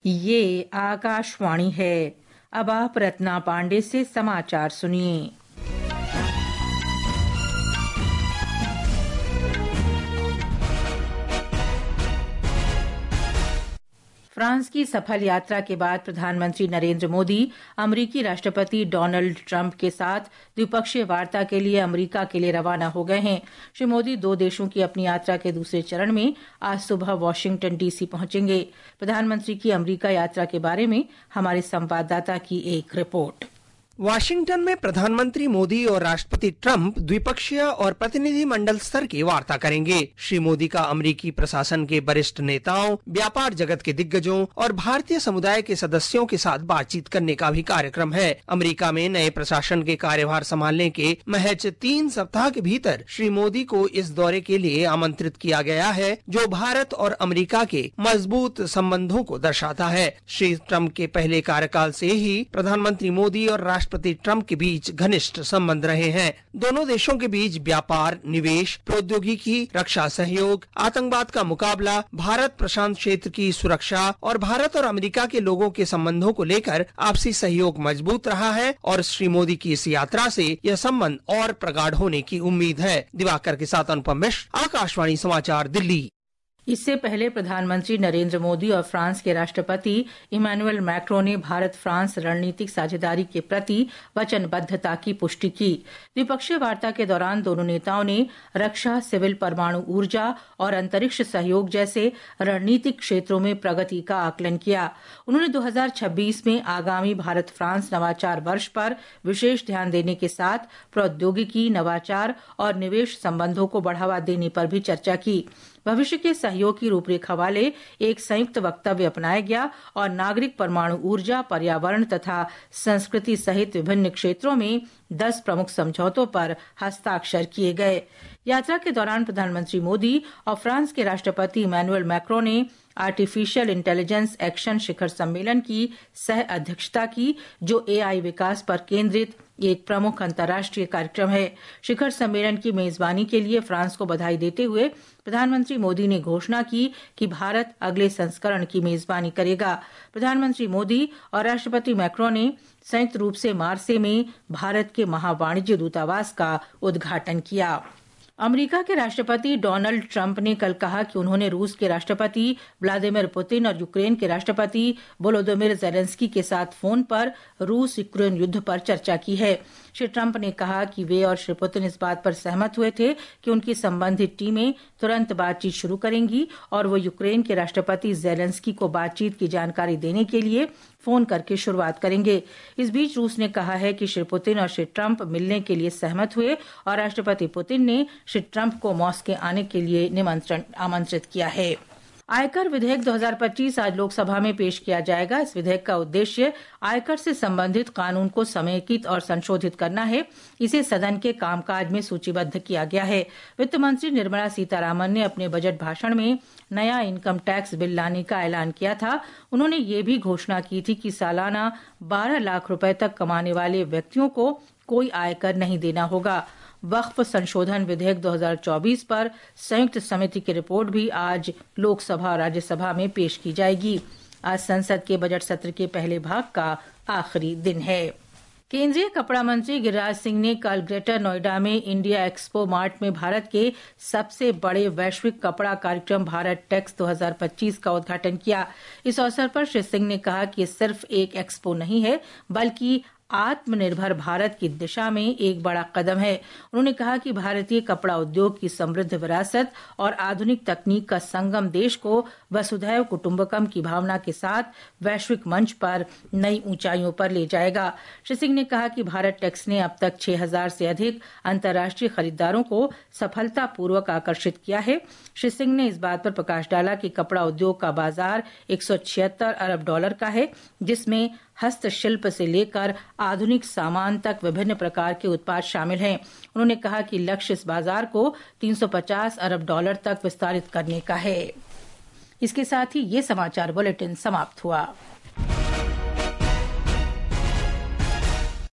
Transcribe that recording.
ये आकाशवाणी है। अब आप रत्ना पांडे से समाचार सुनिए। फ्रांस की सफल यात्रा के बाद प्रधानमंत्री नरेंद्र मोदी अमेरिकी राष्ट्रपति डोनाल्ड ट्रंप के साथ द्विपक्षीय वार्ता के लिए अमेरिका के लिए रवाना हो गए हैं। श्री मोदी 2 देशों की अपनी यात्रा के दूसरे चरण में आज सुबह वॉशिंगटन डीसी पहुंचेंगे। प्रधानमंत्री की अमेरिका यात्रा के बारे में हमारे संवाददाता की एक रिपोर्ट। वाशिंगटन में प्रधानमंत्री मोदी और राष्ट्रपति ट्रंप द्विपक्षीय और प्रतिनिधि मंडल स्तर की वार्ता करेंगे। श्री मोदी का अमेरिकी प्रशासन के वरिष्ठ नेताओं, व्यापार जगत के दिग्गजों और भारतीय समुदाय के सदस्यों के साथ बातचीत करने का भी कार्यक्रम है। अमेरिका में नए प्रशासन के कार्यभार संभालने के महज 3 सप्ताह के भीतर श्री मोदी को इस दौरे के लिए आमंत्रित किया गया है, जो भारत और अमेरिका के मजबूत संबंधों को दर्शाता है। श्री ट्रंप के पहले कार्यकाल से ही प्रधानमंत्री मोदी और राष्ट्रपति ट्रंप के बीच घनिष्ठ संबंध रहे हैं। दोनों देशों के बीच व्यापार, निवेश, प्रौद्योगिकी, रक्षा सहयोग, आतंकवाद का मुकाबला, भारत प्रशांत क्षेत्र की सुरक्षा और भारत और अमेरिका के लोगों के संबंधों को लेकर आपसी सहयोग मजबूत रहा है और श्री मोदी की इस यात्रा से यह संबंध और प्रगाढ़ होने की उम्मीद है। दिवाकर के साथ अनुपम मिश्र, आकाशवाणी समाचार, दिल्ली। इससे पहले प्रधानमंत्री नरेंद्र मोदी और फ्रांस के राष्ट्रपति इमैनुअल मैक्रों ने भारत फ्रांस रणनीतिक साझेदारी के प्रति वचनबद्धता की पुष्टि की। द्विपक्षीय वार्ता के दौरान दोनों नेताओं ने रक्षा, सिविल, परमाणु ऊर्जा और अंतरिक्ष सहयोग जैसे रणनीतिक क्षेत्रों में प्रगति का आकलन किया। उन्होंने 2026 में आगामी भारत फ्रांस नवाचार वर्ष पर विशेष ध्यान देने के साथ प्रौद्योगिकी, नवाचार और निवेश संबंधों को बढ़ावा देने पर भी चर्चा की। भविष्य के सहयोग की रूपरेखा वाले एक संयुक्त वक्तव्य अपनाया गया और नागरिक, परमाणु ऊर्जा, पर्यावरण तथा संस्कृति सहित विभिन्न क्षेत्रों में 10 प्रमुख समझौतों पर हस्ताक्षर किए गए। यात्रा के दौरान प्रधानमंत्री मोदी और फ्रांस के राष्ट्रपति इमैनुअल मैक्रों ने आर्टिफिशियल इंटेलिजेंस एक्शन शिखर सम्मेलन की सह अध्यक्षता की, जो AI विकास पर केंद्रित एक प्रमुख अंतर्राष्ट्रीय कार्यक्रम है। शिखर सम्मेलन की मेजबानी के लिए फ्रांस को बधाई देते हुए प्रधानमंत्री मोदी ने घोषणा की कि भारत अगले संस्करण की मेजबानी करेगा। प्रधानमंत्री मोदी और राष्ट्रपति मैक्रों ने संयुक्त रूप से मार्से में भारत के महावाणिज्य दूतावास का उद्घाटन किया। अमेरिका के राष्ट्रपति डोनाल्ड ट्रंप ने कल कहा कि उन्होंने रूस के राष्ट्रपति व्लादिमीर पुतिन और यूक्रेन के राष्ट्रपति वोलोदिमीर ज़ेलेंस्की के साथ फोन पर रूस यूक्रेन युद्ध पर चर्चा की है। श्री ट्रंप ने कहा कि वे और श्री पुतिन इस बात पर सहमत हुए थे कि उनकी संबंधित टीमें तुरंत बातचीत शुरू करेंगी और वो यूक्रेन के राष्ट्रपति ज़ेलेंस्की को बातचीत की जानकारी देने के लिए फोन करके शुरुआत करेंगे। इस बीच रूस ने कहा है कि श्री पुतिन और श्री ट्रंप मिलने के लिए सहमत हुए और राष्ट्रपति पुतिन ने श्री ट्रंप को मॉस्को आने के लिए आमंत्रित किया है। आयकर विधेयक 2025 आज लोकसभा में पेश किया जाएगा। इस विधेयक का उद्देश्य आयकर से संबंधित कानून को समेकित और संशोधित करना है। इसे सदन के कामकाज में सूचीबद्ध किया गया है। वित्त मंत्री निर्मला सीतारामन ने अपने बजट भाषण में नया इनकम टैक्स बिल लाने का ऐलान किया था। उन्होंने ये भी घोषणा की थी कि सालाना 12 लाख रुपए तक कमाने वाले व्यक्तियों को कोई आयकर नहीं देना होगा। वक्फ संशोधन विधेयक 2024 पर संयुक्त समिति की रिपोर्ट भी आज लोकसभा और राज्यसभा में पेश की जाएगी। आज संसद के बजट सत्र के पहले भाग का आखिरी दिन है। केंद्रीय कपड़ा मंत्री गिरिराज सिंह ने कल ग्रेटर नोएडा में इंडिया एक्सपो मार्ट में भारत के सबसे बड़े वैश्विक कपड़ा कार्यक्रम भारत टेक्स 2025 का उद्घाटन किया। इस अवसर पर श्री सिंह ने कहा कि सिर्फ एक एक्सपो नहीं है, बल्कि आत्मनिर्भर भारत की दिशा में एक बड़ा कदम है। उन्होंने कहा कि भारतीय कपड़ा उद्योग की समृद्ध विरासत और आधुनिक तकनीक का संगम देश को वसुधैव कुटुंबकम की भावना के साथ वैश्विक मंच पर नई ऊंचाइयों पर ले जाएगा। श्री सिंह ने कहा कि भारत टेक्स ने अब तक 6000 से अधिक अंतर्राष्ट्रीय खरीदारों को सफलतापूर्वक आकर्षित किया है। श्री सिंह ने इस बात पर प्रकाश डाला कि कपड़ा उद्योग का बाजार $176 अरब का है, जिसमें हस्तशिल्प से लेकर आधुनिक सामान तक विभिन्न प्रकार के उत्पाद शामिल हैं। उन्होंने कहा कि लक्ष्य इस बाजार को $350 अरब तक विस्तारित करने का है। इसके साथ ही ये समाचार बुलेटिन समाप्त हुआ।